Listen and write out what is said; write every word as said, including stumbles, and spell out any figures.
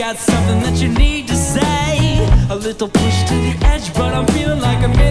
got something that you need to say. A little push to the edge, but I'm feeling like I'm